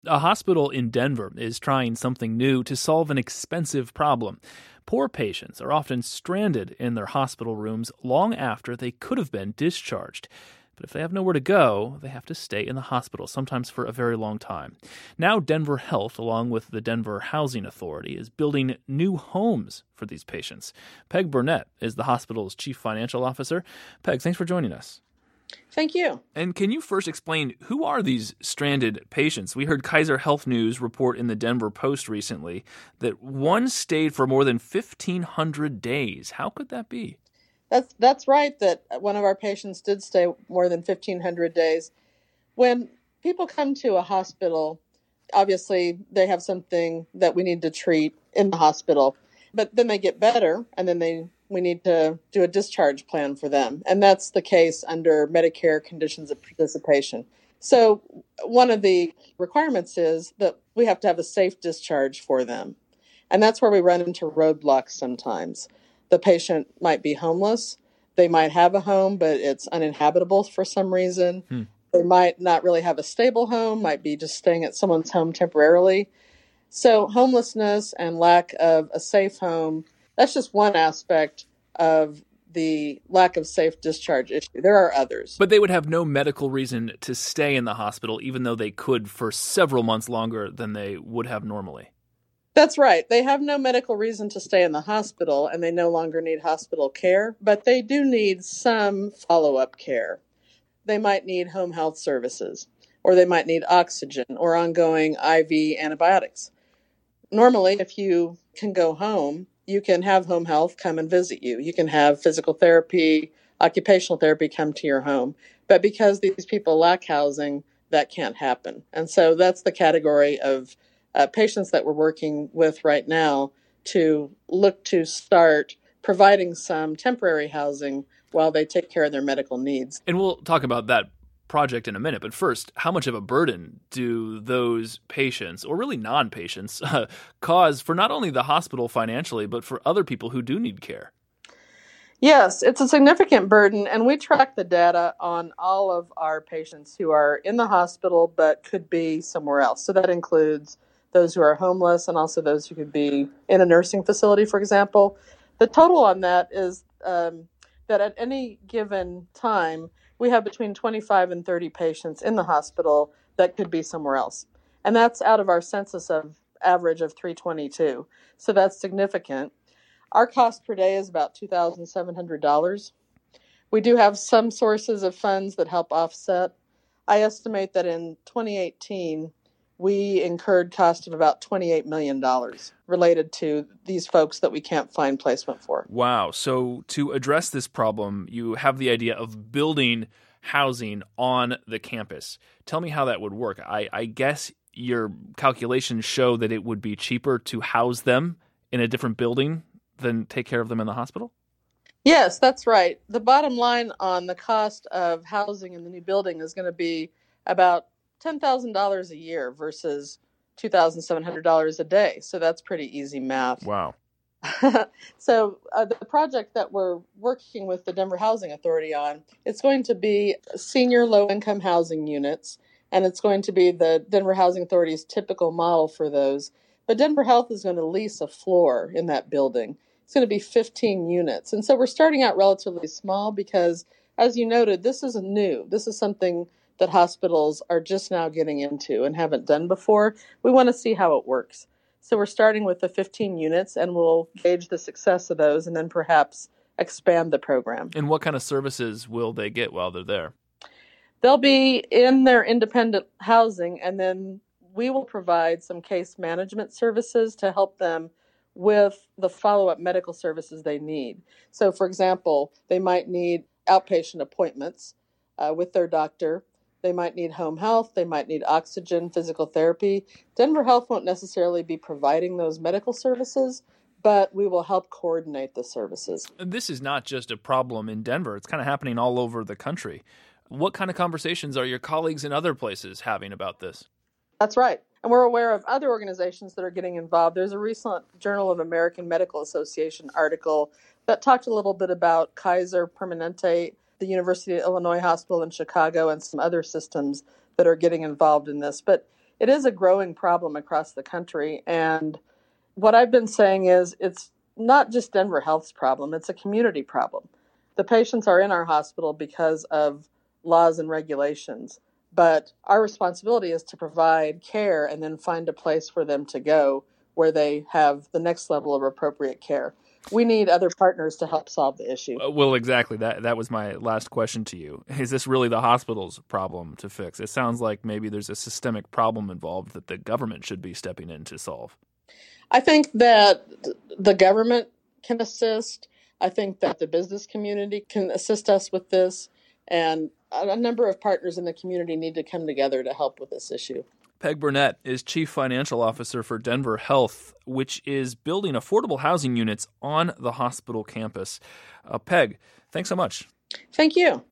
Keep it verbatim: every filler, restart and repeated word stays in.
A hospital in Denver is trying something new to solve an expensive problem. Poor patients are often stranded in their hospital rooms long after they could have been discharged. But if they have nowhere to go, they have to stay in the hospital, sometimes for a very long time. Now Denver Health, along with the Denver Housing Authority, is building new homes for these patients. Peg Burnett is the hospital's chief financial officer. Peg, thanks for joining us. Thank you. And can you first explain, who are these stranded patients? We heard Kaiser Health News report in the Denver Post recently that one stayed for more than fifteen hundred days. How could that be? That's that's right, that one of our patients did stay more than fifteen hundred days. When people come to a hospital, obviously they have something that we need to treat in the hospital, but then they get better, and then they we need to do a discharge plan for them. And that's the case under Medicare conditions of participation. So one of the requirements is that we have to have a safe discharge for them. And that's where we run into roadblocks sometimes. The patient might be homeless. They might have a home, but it's uninhabitable for some reason. Hmm. They might not really have a stable home, might be just staying at someone's home temporarily. So homelessness and lack of a safe home, that's just one aspect of the lack of safe discharge issue. There are others. But they would have no medical reason to stay in the hospital, even though they could for several months longer than they would have normally. That's right. They have no medical reason to stay in the hospital, and they no longer need hospital care, but they do need some follow-up care. They might need home health services, or they might need oxygen or ongoing I V antibiotics. Normally, if you can go home, you can have home health come and visit you. You can have physical therapy, occupational therapy come to your home. But because these people lack housing, that can't happen. And so that's the category of uh, patients that we're working with right now to look to start providing some temporary housing while they take care of their medical needs. And we'll talk about that project in a minute. But first, how much of a burden do those patients, or really non-patients, uh, cause for not only the hospital financially, but for other people who do need care? Yes, it's a significant burden, and we track the data on all of our patients who are in the hospital but could be somewhere else. So that includes those who are homeless and also those who could be in a nursing facility, for example. The total on that is um, that at any given time, we have between twenty-five and thirty patients in the hospital that could be somewhere else. And that's out of our census of average of three twenty-two. So that's significant. Our cost per day is about two thousand seven hundred dollars. We do have some sources of funds that help offset. I estimate that in twenty eighteen, we incurred cost of about twenty-eight million dollars related to these folks that we can't find placement for. Wow. So to address this problem, you have the idea of building housing on the campus. Tell me how that would work. I, I guess your calculations show that it would be cheaper to house them in a different building than take care of them in the hospital? Yes, that's right. The bottom line on the cost of housing in the new building is going to be about ten thousand dollars a year versus two thousand seven hundred dollars a day. So that's pretty easy math. Wow. So uh, the project that we're working with the Denver Housing Authority on, it's going to be senior low-income housing units, and it's going to be the Denver Housing Authority's typical model for those. But Denver Health is going to lease a floor in that building. It's going to be fifteen units. And so we're starting out relatively small because, as you noted, this is new. This is something that hospitals are just now getting into and haven't done before. We want to see how it works. So we're starting with the fifteen units, and we'll gauge the success of those and then perhaps expand the program. And what kind of services will they get while they're there? They'll be in their independent housing, and then we will provide some case management services to help them with the follow-up medical services they need. So, for example, they might need outpatient appointments uh, with their doctor. They might need home health. They might need oxygen, physical therapy. Denver Health won't necessarily be providing those medical services, but we will help coordinate the services. And this is not just a problem in Denver. It's kind of happening all over the country. What kind of conversations are your colleagues in other places having about this? That's right. And we're aware of other organizations that are getting involved. There's a recent Journal of American Medical Association article that talked a little bit about Kaiser Permanente, the University of Illinois Hospital in Chicago, and some other systems that are getting involved in this. But it is a growing problem across the country. And what I've been saying is it's not just Denver Health's problem, it's a community problem. The patients are in our hospital because of laws and regulations, but our responsibility is to provide care and then find a place for them to go where they have the next level of appropriate care. We need other partners to help solve the issue. Well, exactly. That that was my last question to you. Is this really the hospital's problem to fix? It sounds like maybe there's a systemic problem involved that the government should be stepping in to solve. I think that the government can assist. I think that the business community can assist us with this. And a number of partners in the community need to come together to help with this issue. Peg Burnett is Chief Financial Officer for Denver Health, which is building affordable housing units on the hospital campus. Uh, Peg, thanks so much. Thank you.